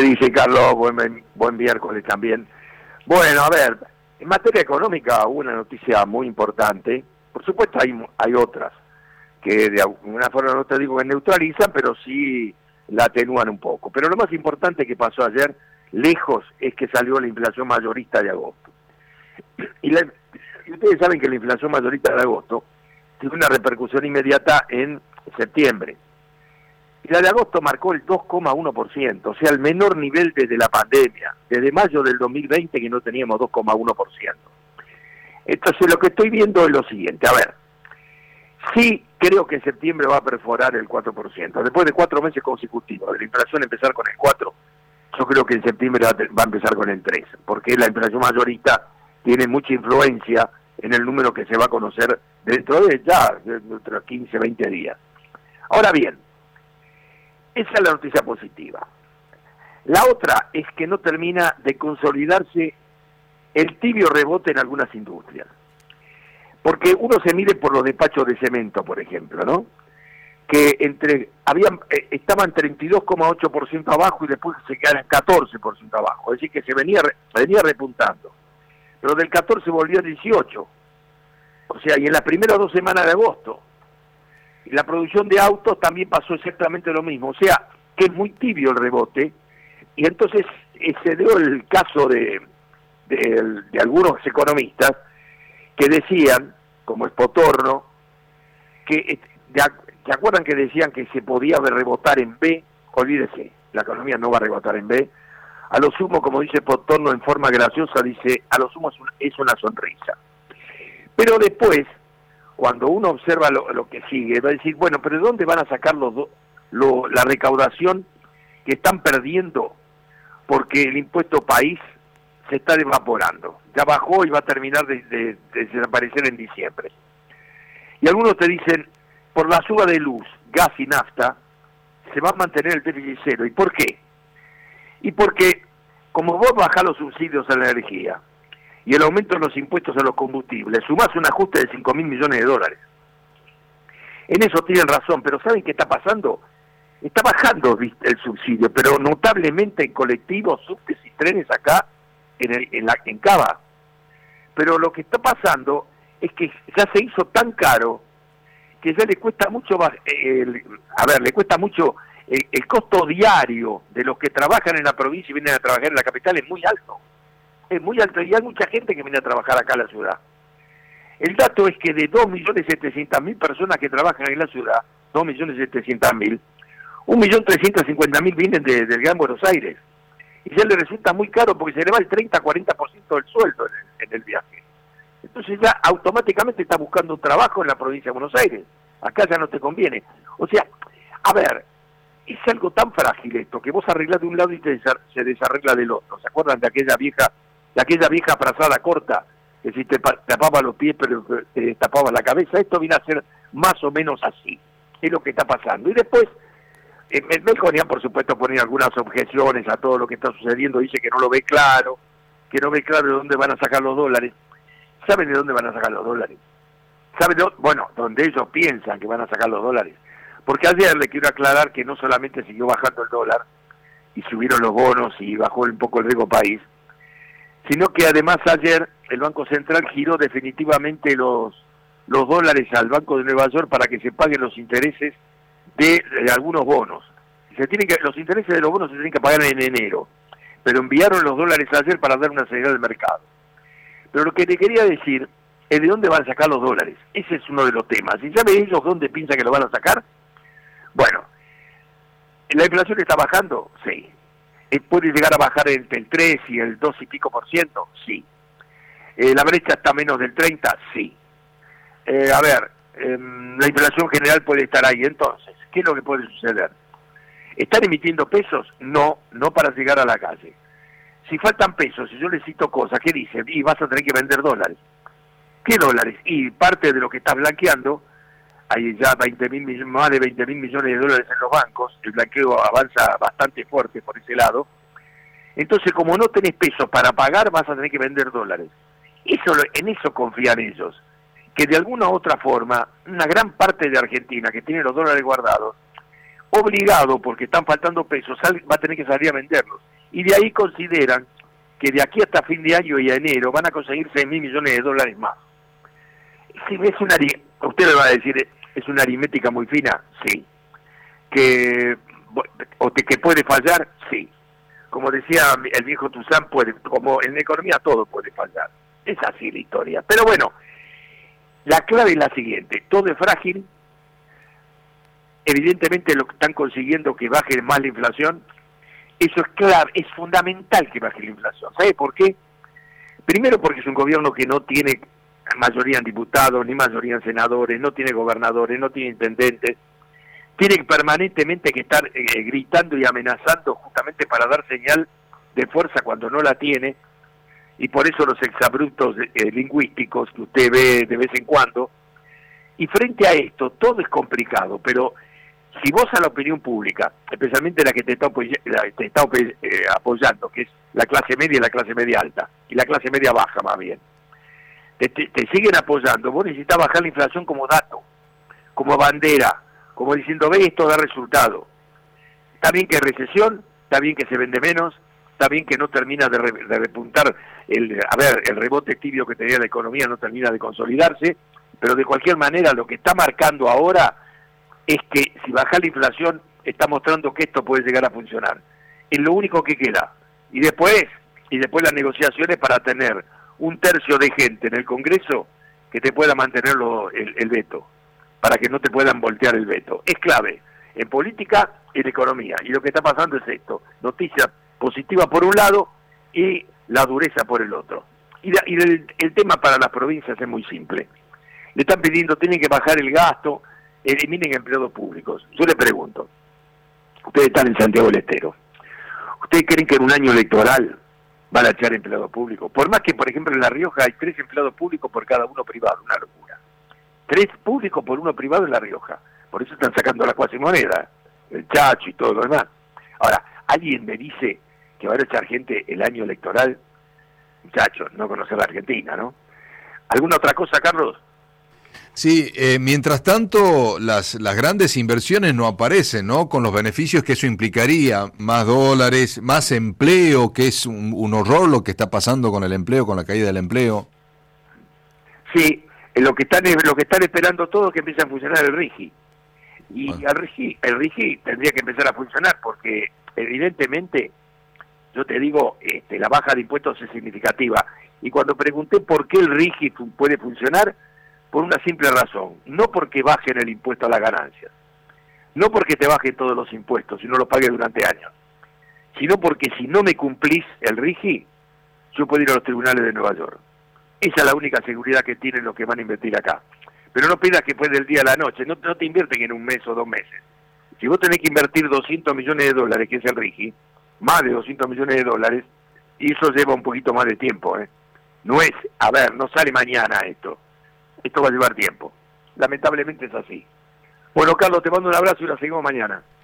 dice Carlos? Buen miércoles también. Bueno, a ver, en materia económica hubo una noticia muy importante. Por supuesto hay otras que de alguna forma no te digo que neutralizan, pero sí la atenúan un poco. Pero lo más importante que pasó ayer, lejos, es que salió la inflación mayorista de agosto. Y ustedes saben que la inflación mayorista de agosto tiene una repercusión inmediata en septiembre. Y la de agosto marcó el 2,1%, o sea, el menor nivel desde la pandemia, desde mayo del 2020 que no teníamos 2,1%. Entonces lo que estoy viendo es lo siguiente, a ver, sí creo que en septiembre va a perforar el 4%, después de 4 meses consecutivos, de la inflación empezar con el 4%, yo creo que en septiembre va a empezar con el 3%, porque la inflación mayorista tiene mucha influencia en el número que se va a conocer dentro de dentro de 15, 20 días. Ahora bien, esa es la noticia positiva. La otra es que no termina de consolidarse el tibio rebote en algunas industrias. Porque uno se mide por los despachos de cemento, por ejemplo, ¿no? Que estaban 32,8% abajo y después se quedaron 14% abajo. Es decir, que se venía repuntando. Pero del 14 volvió al 18. O sea, y en las primeras 2 semanas de agosto. Y la producción de autos también pasó exactamente lo mismo. O sea, que es muy tibio el rebote. Y entonces se dio el caso de algunos economistas que decían, como es Potorno, que ¿se acuerdan que decían que se podía rebotar en B? Olvídese, la economía no va a rebotar en B. A lo sumo, como dice Potorno en forma graciosa, dice, a lo sumo es una sonrisa. Pero después, cuando uno observa lo que sigue, va a decir, bueno, pero ¿de dónde van a sacar la recaudación que están perdiendo? Porque el impuesto país se está evaporando. Ya bajó y va a terminar de desaparecer en diciembre. Y algunos te dicen, por la suba de luz, gas y nafta, se va a mantener el déficit cero. ¿Y por qué? Y porque, como vos bajás los subsidios a la energía y el aumento de los impuestos a los combustibles, sumás un ajuste de 5.000 millones de dólares. En eso tienen razón, pero ¿saben qué está pasando? Está bajando el subsidio, pero notablemente en colectivos, subtes y trenes acá en Cava. Pero lo que está pasando es que ya se hizo tan caro que ya le cuesta mucho, le cuesta mucho el costo diario de los que trabajan en la provincia y vienen a trabajar en la capital es muy alto. Es muy alto y hay mucha gente que viene a trabajar acá en la ciudad. El dato es que de 2.700.000 personas que trabajan en la ciudad, 2.700.000, 1.350.000 vienen del Gran Buenos Aires. Y ya le resulta muy caro porque se le va el 30-40% del sueldo en el viaje. Entonces ya automáticamente está buscando un trabajo en la provincia de Buenos Aires. Acá ya no te conviene. O sea, a ver, es algo tan frágil esto que vos arreglás de un lado y se desarregla del otro. ¿Se acuerdan de aquella vieja frazada corta que si te tapaba los pies pero te tapaba la cabeza? Esto viene a ser más o menos así. Es lo que está pasando. Y después, Melconian, por supuesto, pone algunas objeciones a todo lo que está sucediendo. Dice que no lo ve claro, de dónde van a sacar los dólares. ¿Saben de dónde van a sacar los dólares? ¿Saben donde ellos piensan que van a sacar los dólares? Porque ayer le quiero aclarar que no solamente siguió bajando el dólar y subieron los bonos y bajó un poco el riesgo país, sino que además ayer el Banco Central giró definitivamente los dólares al Banco de Nueva York para que se paguen los intereses de algunos bonos. Los intereses de los bonos se tienen que pagar en enero, pero enviaron los dólares ayer para dar una señal del mercado. Pero lo que te quería decir es de dónde van a sacar los dólares. Ese es uno de los temas. ¿Y saben ellos dónde piensan que lo van a sacar? Bueno, ¿la inflación está bajando? Sí. ¿Puede llegar a bajar entre el 3 y el 2 y pico por ciento? Sí. ¿La brecha está menos del 30? Sí. La inflación general puede estar ahí. Entonces, ¿qué es lo que puede suceder? ¿Están emitiendo pesos? No para llegar a la calle. Si faltan pesos, si yo les cito cosas, ¿qué dicen? Y vas a tener que vender dólares. ¿Qué dólares? Y parte de lo que estás blanqueando, hay ya más de 20.000 millones de dólares en los bancos, el blanqueo avanza bastante fuerte por ese lado. Entonces, como no tenés pesos para pagar, vas a tener que vender dólares. En eso confían ellos, que de alguna u otra forma, una gran parte de Argentina que tiene los dólares guardados, obligado, porque están faltando pesos, va a tener que salir a venderlos. y de ahí consideran que de aquí hasta fin de año y a enero van a conseguir 6.000 millones de dólares más. Si es usted le va a decir, ¿es una aritmética muy fina? Sí. Que puede fallar, sí. Como decía el viejo Toussaint, como en la economía todo puede fallar. Es así la historia. Pero bueno, la clave es la siguiente: todo es frágil. Evidentemente lo que están consiguiendo que baje más la inflación. Eso es clave, es fundamental que baje la inflación. ¿Sabe por qué? Primero porque es un gobierno que no tiene mayoría en diputados, ni mayoría en senadores, no tiene gobernadores, no tiene intendentes. Tiene permanentemente que estar gritando y amenazando justamente para dar señal de fuerza cuando no la tiene, y por eso los exabruptos lingüísticos que usted ve de vez en cuando. Y frente a esto, todo es complicado, pero si vos a la opinión pública, especialmente la que te está apoyando, que es la clase media y la clase media alta, y la clase media baja más bien, te siguen apoyando, vos necesitas bajar la inflación como dato, como bandera, como diciendo, ve, esto da resultado. Está bien que hay recesión, está bien que se vende menos, está bien que no termina de repuntar, el rebote tibio que tenía la economía no termina de consolidarse, pero de cualquier manera lo que está marcando ahora es que si baja la inflación está mostrando que esto puede llegar a funcionar. Es lo único que queda. Y después las negociaciones para tener un tercio de gente en el Congreso que te pueda mantener el veto, para que no te puedan voltear el veto. Es clave en política y en economía. Y lo que está pasando es esto: noticia positiva por un lado y la dureza por el otro. Y el tema para las provincias es muy simple. Le están pidiendo, tienen que bajar el gasto, eliminen empleados públicos. Yo le pregunto, ustedes están en Santiago del Estero, ¿ustedes creen que en un año electoral van a echar empleados públicos? Por más que, por ejemplo, en La Rioja hay 3 empleados públicos por cada uno privado, una locura. 3 públicos por 1 privado en La Rioja. Por eso están sacando la cuasimoneda, el Chacho y todo lo demás. Ahora, ¿alguien me dice que van a echar gente el año electoral? Muchachos, no conocer la Argentina, ¿no? ¿Alguna otra cosa, Carlos? Sí, mientras tanto las grandes inversiones no aparecen, ¿no? Con los beneficios que eso implicaría, más dólares, más empleo, que es un horror lo que está pasando con el empleo, con la caída del empleo. Sí, lo que están esperando todos es que empiece a funcionar el RIGI. Y el RIGI tendría que empezar a funcionar porque evidentemente, yo te digo, la baja de impuestos es significativa. Y cuando pregunté por qué el RIGI puede funcionar, por una simple razón: no porque bajen el impuesto a las ganancias, no porque te bajen todos los impuestos y no los pagues durante años, sino porque si no me cumplís el RIGI, yo puedo ir a los tribunales de Nueva York. Esa es la única seguridad que tienen los que van a invertir acá. Pero no pidas que fue del día a la noche, no te invierten en un mes o 2 meses. Si vos tenés que invertir 200 millones de dólares, que es el RIGI, más de 200 millones de dólares, y eso lleva un poquito más de tiempo, ¿eh? No sale mañana esto. Esto va a llevar tiempo. Lamentablemente es así. Bueno, Carlos, te mando un abrazo y la seguimos mañana.